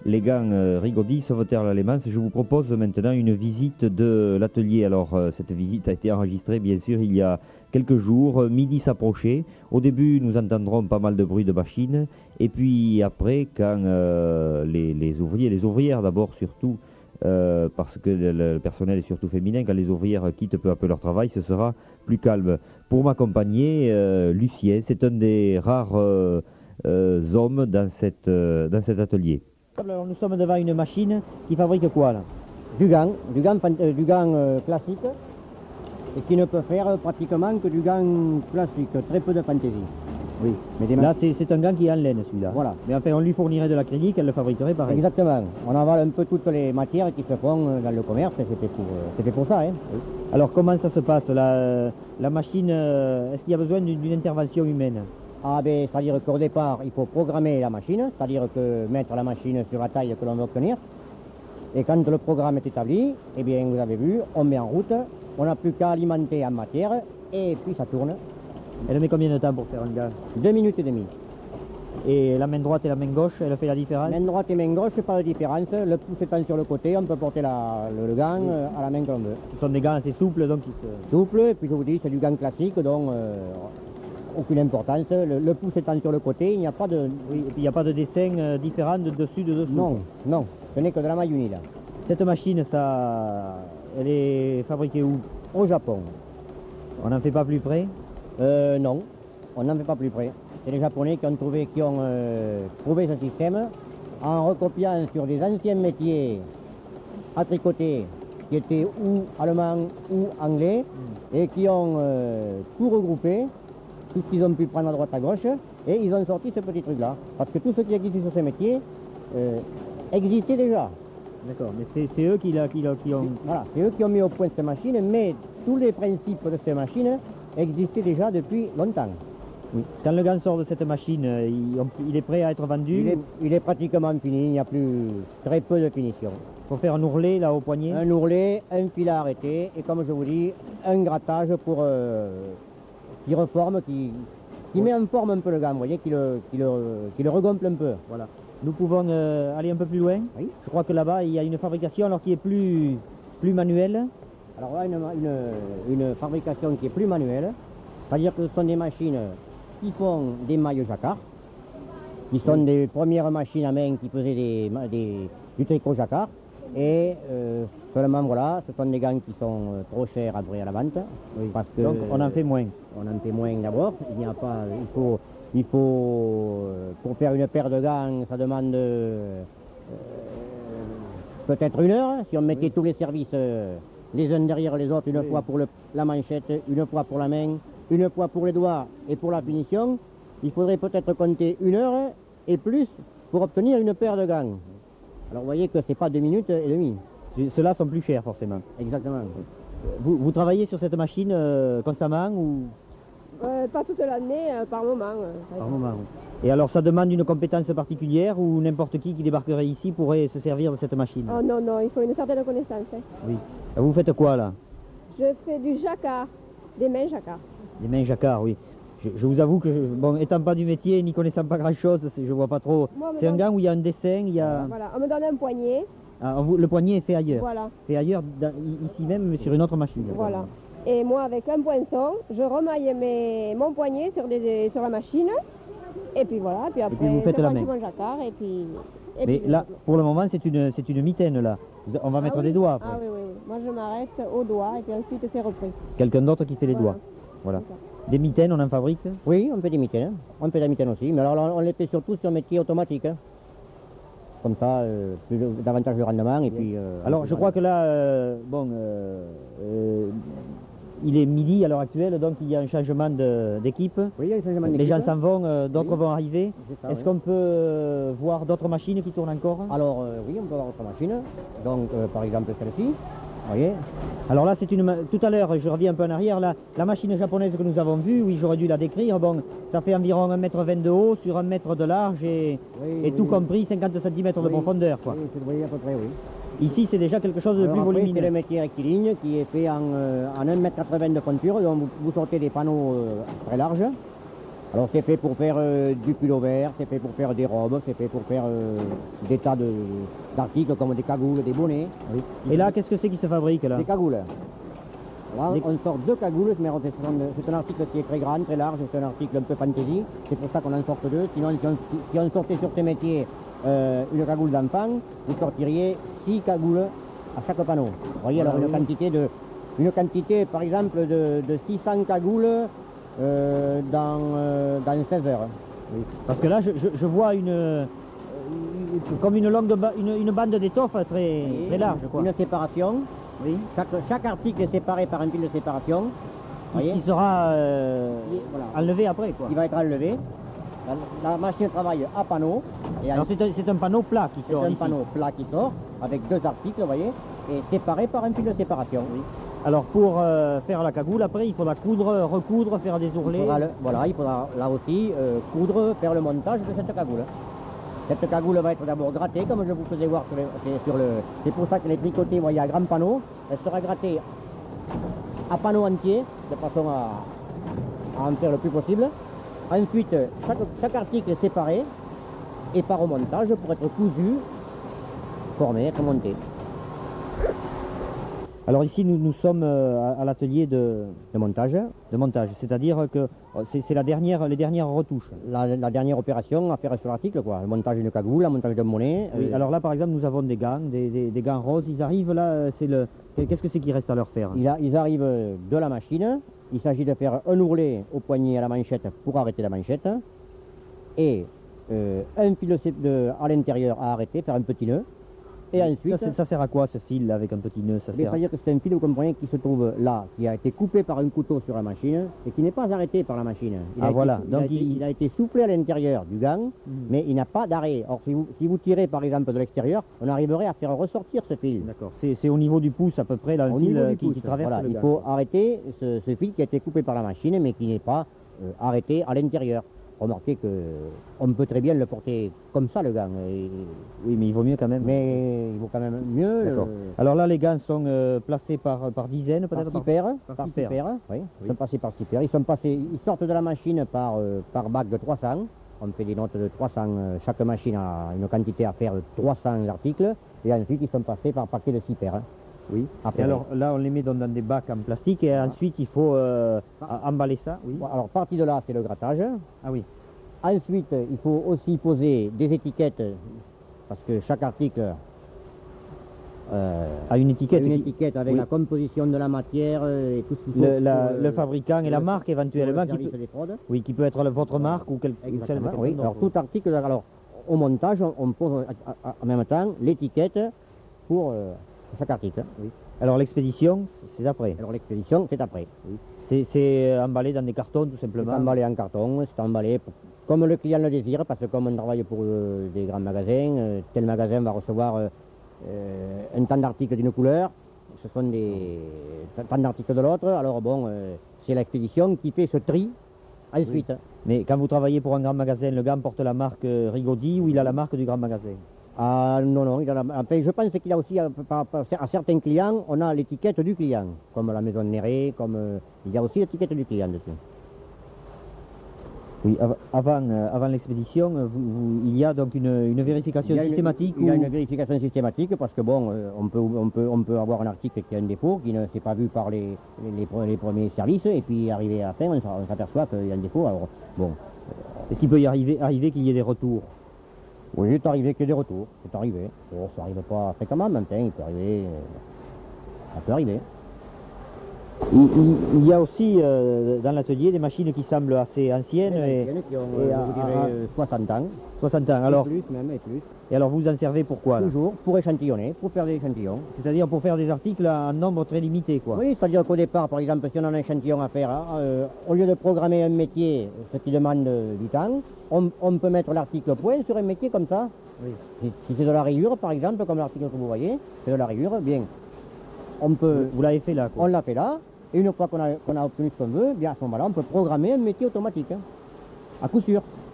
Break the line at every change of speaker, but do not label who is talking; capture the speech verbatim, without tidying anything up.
les gants euh, Rigaudy Sauveterre l'Allemance. Je vous propose maintenant une visite de l'atelier. Alors euh, cette visite a été enregistrée bien sûr il y a quelques jours, midi s'approchait. Au début nous entendrons pas mal de bruit de machines et puis après quand euh, les, les ouvriers, les ouvrières d'abord surtout, euh, parce que le, le personnel est surtout féminin, quand les ouvrières quittent peu à peu leur travail, ce sera plus calme. Pour m'accompagner, euh, Lucien, c'est un des rares euh, euh, hommes dans, cette, euh, dans cet atelier. Alors nous sommes devant une machine qui fabrique quoi là?
Du gant, du gant, euh, du gant euh, classique, et qui ne peut faire pratiquement que du gant classique, très peu de fantaisie.
Oui, mais des là c'est un gant qui est en laine celui-là.
Voilà.
Mais enfin on lui fournirait de l'acrylique, elle le fabriquerait pareil.
Exactement. On avale un peu toutes les matières qui se font dans le commerce, et c'était pour, euh, pour ça. Hein.
Oui. Alors comment ça se passe la, la machine, euh, est-ce qu'il y a besoin d'une intervention humaine?
Ah ben, c'est-à-dire qu'au départ, il faut programmer la machine, c'est-à-dire que mettre la machine sur la taille que l'on veut obtenir. Et quand le programme est établi, eh bien, vous avez vu, on met en route, on n'a plus qu'à alimenter en matière, et puis ça tourne.
Elle met combien de temps pour faire un gant?
Deux minutes et demie.
Et la main droite et la main gauche, elle fait la différence?
Main droite et main gauche, pas de différence. Le pouce étant sur le côté, on peut porter la, le, le gant oui. à la main que l'on veut.
Ce sont des gants assez souples, donc ils se...
Souples, et puis je vous dis, c'est du gant classique, donc... Euh, aucune importance, le, le pouce étant sur le côté, il n'y a pas de...
Oui, et puis il n'y a pas de dessin euh, différent de dessus, de dessous.
Non, non, ce n'est que de la maille unie là.
Cette machine, ça, elle est fabriquée où?
Au Japon.
On n'en fait pas plus près?
euh, Non, on n'en fait pas plus près. C'est les Japonais qui ont trouvé, qui ont euh, trouvé ce système en recopiant sur des anciens métiers à tricoter qui étaient ou allemands ou anglais mm. et qui ont euh, tout regroupé, tout ce qu'ils ont pu prendre à droite à gauche, et ils ont sorti ce petit truc-là. Parce que tout ce qui existe sur ces métiers euh, existait déjà.
D'accord, mais c'est eux qui, la, qui, la, qui ont...
Voilà, c'est eux qui ont mis au point cette machine, mais tous les principes de cette machine existaient déjà depuis longtemps.
Oui. Quand le gant sort de cette machine, il, il est prêt à être vendu?
Il est, il est pratiquement fini, il n'y a plus très peu de finition.
Pour faire un ourlet là au poignet?
Un ourlet, un fil à arrêter, et comme je vous dis, un grattage pour... Euh, qui reforme, qui, qui met en forme un peu le gant, vous voyez, qui le, qui le, qui le regonfle un peu.
Voilà. Nous pouvons euh, aller un peu plus loin.
Oui.
Je crois que là-bas, il y a une fabrication alors qui est plus, plus manuelle.
Alors là, une, une, une fabrication qui est plus manuelle, c'est-à-dire que ce sont des machines qui font des mailles jacquard, qui sont oui. des premières machines à main qui faisaient des, des, du tricot jacquard. Et euh, seulement voilà, ce sont des gants qui sont euh, trop chers à à la vente.
Oui. Parce que, donc on en fait moins.
On en fait moins d'abord. Il n'y a pas, il faut, il faut euh, pour faire une paire de gants, ça demande euh, peut-être une heure. Si on mettait oui. tous les services euh, les uns derrière les autres, une oui. fois pour le, la manchette, une fois pour la main, une fois pour les doigts et pour la finition, il faudrait peut-être compter une heure et plus pour obtenir une paire de gants. Alors vous voyez que c'est pas deux minutes et demie.
Ceux-là sont plus chers forcément.
Exactement.
Vous, vous travaillez sur cette machine euh, constamment ou
euh, Pas toute l'année, euh, par moment. Euh,
par moment. Oui. Et alors ça demande une compétence particulière ou n'importe qui qui débarquerait ici pourrait se servir de cette machine?
Oh non, non, il faut une certaine connaissance. Hein.
Oui. Et vous faites quoi là?
Je fais du jacquard, des mains jacquard.
Des mains jacquard, oui. Je, je vous avoue que, bon, étant pas du métier, n'y connaissant pas grand-chose, je vois pas trop. C'est un gant où il y a un dessin, il y a...
Voilà, on me donne un poignet.
Ah, vous, le poignet est fait ailleurs.
Voilà.
Fait ailleurs, dans, ici même, mais sur une autre machine.
Voilà. Et moi, avec un poinçon, je remaille mes, mon poignet sur, des, sur la machine. Et puis voilà, puis après,
et puis vous faites
je
la main.
mon jacquard, et puis... Et
mais
puis,
là, pour le moment, c'est une, c'est une mitaine, là. On va
ah
mettre
oui
des doigts après.
Ah oui, oui, oui. Moi, je m'arrête aux doigts, et puis ensuite, c'est repris.
Quelqu'un d'autre qui fait les
voilà.
doigts. Voilà. Des mitaines, on en fabrique?
Oui, on fait des mitaines. On fait des mitaines aussi, mais alors on les fait surtout sur métier automatique. Hein. Comme ça, euh, plus, davantage de rendement. Et puis, euh,
alors, je crois que là, euh, bon, euh, euh, il est midi à l'heure actuelle, donc il y a un changement d'équipe.
Oui, il y a un changement d'équipe.
Les gens s'en vont, euh, d'autres oui. vont arriver. Est-ce oui. qu'on peut euh, voir d'autres machines qui tournent encore?
Alors, euh, oui, on peut voir d'autres machines. Donc, euh, par exemple, celle-ci. Voyez.
Alors là, c'est une. Tout à l'heure, je reviens un peu en arrière, là, la machine japonaise que nous avons vue, oui, j'aurais dû la décrire. Bon, ça fait environ un mètre vingt de haut sur un mètre de large et, oui, et oui, tout oui. compris cinquante centimètres oui. de profondeur. Quoi.
Oui, vous voyez à peu près, oui.
Ici, c'est déjà quelque chose de
alors
plus
après,
volumineux.
C'est le métier rectiligne qui est fait en, euh, en un mètre quatre-vingts de peinture, donc vous, vous sortez des panneaux euh, très larges. Alors c'est fait pour faire euh, du pull-over, c'est fait pour faire des robes, c'est fait pour faire euh, des tas de- d'articles comme des cagoules, des bonnets.
Oui. Et là, qu'est-ce que c'est qui se fabrique là?
Des cagoules. Là,
Des-
on sort deux cagoules, mais c'est c'est un article qui est très grand, très large, c'est un article un peu fantaisie. C'est pour ça qu'on en sort deux. Sinon, si on, si on sortait sur ces métiers euh, une cagoule d'enfant, vous sortiriez six cagoules à chaque panneau. Vous voyez, alors
Ah,
une
oui.
quantité de, une quantité, par exemple, de, de six cents cagoules euh, dans, euh, dans seize heures.
Oui. Parce que là, je, je- je vois une, euh, une- comme une longue ba- une, une bande d'étoffe très,
Et
très large, quoi.
Une séparation.
Oui.
Chaque, chaque article est séparé par un fil de séparation. Vous
Qui,
voyez,
qui sera euh,
Et voilà.
enlevé après, quoi.
il va être enlevé. La, la machine travaille à panneau. Et
Alors c'est un, c'est un panneau plat qui
c'est
sort
un
ici.
panneau plat qui sort avec deux articles, vous voyez, et séparé par un fil de séparation.
Alors pour euh, faire la cagoule, après, il faudra coudre, recoudre, faire des
Il
ourlets.
faudra le- voilà, il faudra là aussi euh, coudre, faire le montage de cette cagoule. Cette cagoule va être d'abord grattée, comme je vous faisais voir sur, le, c'est sur le... C'est pour ça qu'elle est tricotée, vous voyez, à grand panneau. Elle sera grattée à panneau entier, de façon à, à en faire le plus possible. Ensuite, chaque, chaque article est séparé et part au montage pour être cousu, formé, être monté.
Alors ici, nous, nous sommes euh, à, à l'atelier de,
Le montage,
de montage, c'est-à-dire que euh, c'est c'est la dernière, les dernières retouches.
la, la dernière opération à faire sur l'article, quoi. Le montage d'une cagoule, le montage d'un monnet.
Oui,
euh,
alors là, par exemple, nous avons des gants, des, des- des gants roses. Ils arrivent là, euh, c'est le. Qu'est-ce que c'est qui reste à leur faire?
Ils, a- ils arrivent de la machine. Il s'agit de faire un ourlet au poignet et à la manchette pour arrêter la manchette. Et euh, un fil de, de- à l'intérieur à arrêter, faire un petit nœud. Et ensuite,
ça, c'est- ça sert à quoi ce fil là, avec un petit nœud? Ça
eh bien,
sert.
c'est-à-dire que c'est un fil, vous comprenez, qui se trouve là, qui a été coupé par un couteau sur la machine et qui n'est pas arrêté par la machine. Il
Ah,
a
voilà.
Été, il, a
Donc,
été,
il-
il a été soufflé à l'intérieur du gant,
Mm.
mais il n'a pas d'arrêt. Or, si vous, si vous tirez par exemple de l'extérieur, on arriverait à faire ressortir ce fil.
D'accord. C'est c'est au niveau du pouce à peu près, là, un
Au
fil
niveau
euh,
du
qui,
pouce,
qui traverse
voilà,
le
il
gant.
faut arrêter ce, ce fil qui a été coupé par la machine, mais qui n'est pas euh, arrêté à l'intérieur. Remarquez que on peut très bien le porter comme ça, le gant. et-
Oui, mais il vaut mieux quand même.
mais il vaut quand même mieux.
D'accord.
le-
Alors là, les gants sont euh, placés par, par dizaines,
Par
peut-être
six paires,
par
par
six
six
paires.
paires, oui. Ils
Oui.
sont passés par six paires. Ils sont passés, ils sortent de la machine par, euh, par bac de trois cents. On fait des notes de trois cents. euh, chaque machine a une quantité à faire de trois cents articles. Et ensuite, ils sont passés par paquet de six paires.
Oui.
Après,
Et alors là, on les met dans, dans des bacs en plastique et ensuite il faut euh, a- emballer ça. Oui.
Bon, alors, parti de là, c'est le grattage.
Ah oui.
Ensuite, il faut aussi poser des étiquettes, parce que chaque article euh,
À une étiquette.
a une
qui-
étiquette avec
oui.
la composition de la matière euh, et tout ce qu'il faut.
Le, la-
pour, euh,
le fabricant et la
le-
marque
pour
éventuellement
le
qui
service
peut,
des fraudes.
oui, qui peut être le- votre marque ou, quel, ou celle de
Exactement,
quelqu'un
oui.
d'autre.
Alors tout article, alors au montage, on, on pose à- à- en même temps l'étiquette pour euh, chaque article.
Oui. Alors l'expédition, c'est- c'est après.
Alors l'expédition, c'est après.
C'est c'est, euh, emballé dans des cartons tout
C'est
simplement.
emballé en carton, c'est emballé pour- comme le client le désire, parce que comme on travaille pour euh, des grands magasins, euh, tel magasin va recevoir euh, euh, un tant d'articles d'une couleur, ce sont des tant d'articles de l'autre, alors bon, euh, c'est l'expédition qui fait ce tri ensuite.
Mais quand vous travaillez pour un grand magasin, le gant porte la marque euh, Rigaudy ou il a la marque du grand magasin?
Ah non, non, il a la- enfin, je pense qu'il y a aussi, à, par- par- à certains clients, on a l'étiquette du client, comme la maison Néré, comme euh, il y a aussi l'étiquette du client dessus.
Oui, av- avant, euh, avant l'expédition, euh, vous- vous- il y a donc une, une vérification
Il y a une-
systématique
Il y a
ou-
une vérification systématique parce que bon, euh, on, peut, on, peut, on peut avoir un article qui a un défaut, qui ne s'est pas vu par les, les, les pre- les premiers services, et puis arrivé à la fin, on s'a- on s'aperçoit qu'il y a un défaut. Alors bon,
Est-ce qu'il peut y arriver, arriver qu'il y ait des retours?
oui, c'est arrivé qu'il y ait des retours, c'est arrivé. Bon, ça n'arrive pas fréquemment, mais enfin, il peut arriver. euh, ça peut arriver.
Il, il- il y a aussi euh, dans l'atelier des machines qui semblent assez anciennes et,
Il y en a qui ont,
et
euh,
à-
je vous dirais,
à-
euh, soixante ans,
soixante ans. Alors,
et plus même, et plus.
et alors vous en servez pourquoi là?
Toujours pour échantillonner, pour faire des échantillons.
C'est-à-dire pour faire des articles en nombre très limité, quoi.
Oui, c'est-à-dire qu'au départ, par exemple, si on a un échantillon à faire, hein, euh, au lieu de programmer un métier, ce qui demande euh, du temps, on, on peut mettre l'article point sur un métier comme ça.
Oui.
Si, si c'est de la rayure, par exemple, comme l'article que vous voyez, c'est de la rayure, bien, on peut,
Vous, vous l'avez fait là, quoi.
on l'a fait là, et une fois qu'on a, qu'on a obtenu ce qu'on veut, bien à ce moment-là, on peut programmer un métier automatique, hein, à coup sûr.